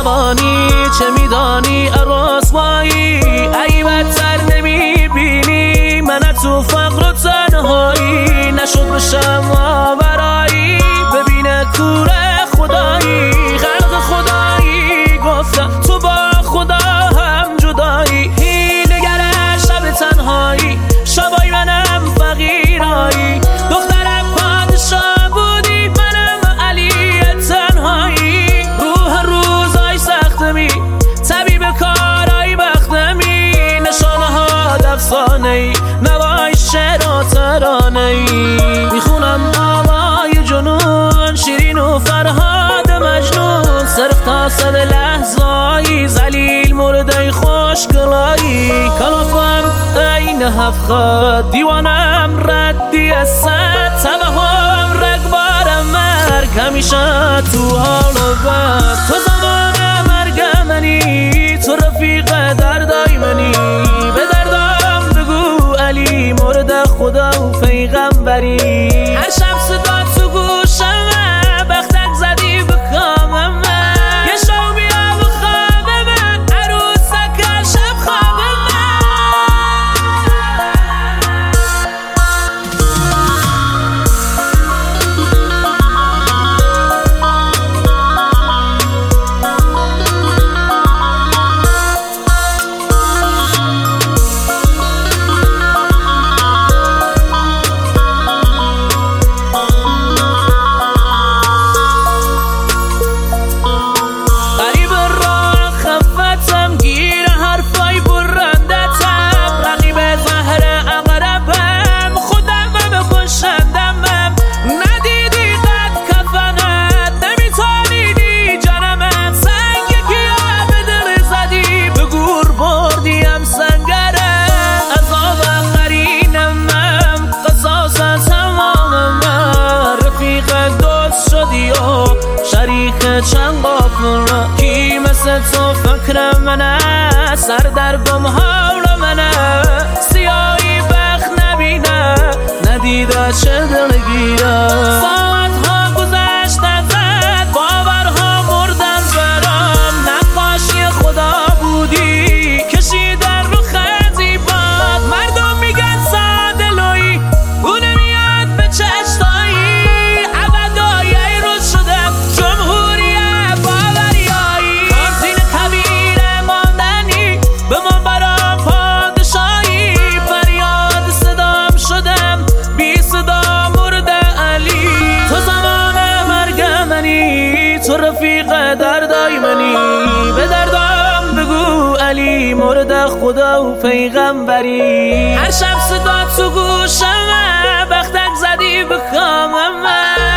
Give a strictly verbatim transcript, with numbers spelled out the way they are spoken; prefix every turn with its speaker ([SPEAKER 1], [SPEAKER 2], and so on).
[SPEAKER 1] جوانی چه میدانی رسوایی، ای بدتر نمیبینی من تو فقر و تنهایی، نشد بشم آورایی ببینه کور خدایی، خلق خدایی گفتم تو با خدا هم جدایی، هیلگر شب تنهایی شبای منم فقیرایی، دخترم پادشاه بودی منم علی تنهایی، روح روزای سختمی طبیب کارای بختمی، نشانه ها افسانه ای نوای شعر و ترانه ای، میخونم آوای جنون شیرین و فرهاد مجنون، صرف تا صد لحظایی زلیل مرده خوشگلایی، کلافم این هفخد دیوانم ردی از صد، توهم رگبارم مرگ همیشه تو حال و بد، تو زمان مرگ منی تو رفیق دردای منی، به دردم بگو علی مرد خدا و پیغمبری، هر شب صدا تو گوشمه بختک زدی به کامم، یه شو بیا به خواب من عروسک شب خواب چند قافل کی مثل تو فکر منه، سر در گم حال منه، سیاهی بخت نبینه ندیده چه دلگیره، ساعتها گذشت ازت باورها مردن برام، نقاشی خدا بودی کشیدن رو خزی باد، مردم میگن ساده لویی اون میاد به چشتایی، عبدای روز شدم جمهور تو رفیق دردای منی، به دردم بگو علی مرد خدا و پیغمبری، هر شب صدا تو گوشمه بختک زدی به کامم.